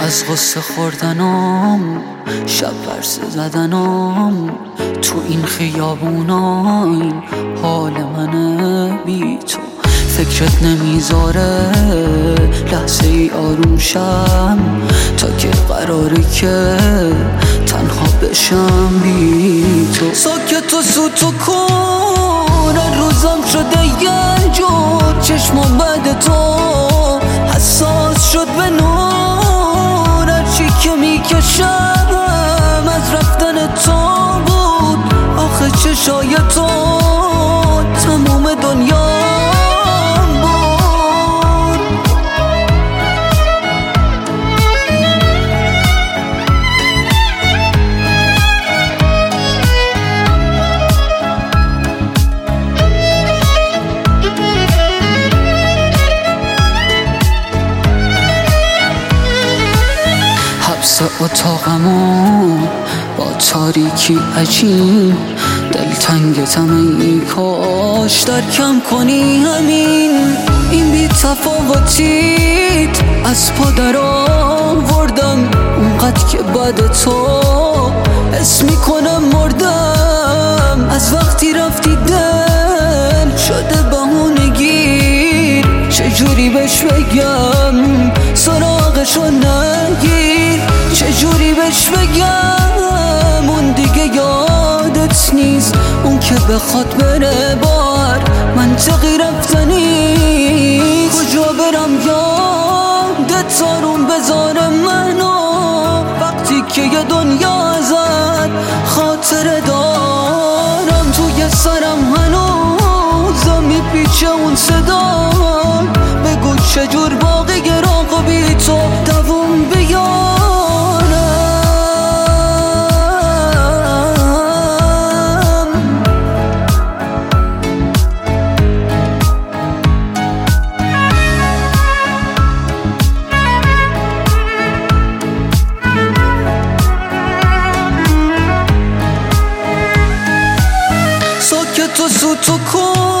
از غصه خوردنم، شب ورسه زدنم، تو این خیابونا این حال منه بی تو. فکرت نمیذاره لحظه ای آروم شم، تا که قراره که تنها بشم بی تو. ساکت و سوتو کن، روزم شده یه جور، چشمم بعد تو حساس شد به نور. هرچی که میکشم از رفتن تو بود، آخه چشای تو تموم دنیا. حبس اتاقمو با تاریکی عجیب، دلتنگتم ای کاش در کم کنی همین. این بی تفاوتیت از پا در آوردم، اونقدر که بعد تو حس میکنم مردم. از وقتی رفتی دل شده بهونگیر، چجوری بهش بگم سراغشو نگیر، چجوری بهش بگم اون دیگه یادت نیست. اون که بخواد بره بار منطقی رفتنی، کجا برم یادت آروم بذاره منو، وقتی که یه دنیا ازت خاطره دارم. توی سرم هنوزم میپیچه اون صدا، بگو چجور باقی گراغ بی تو دووم بیارم. ساکت و سوتو کن،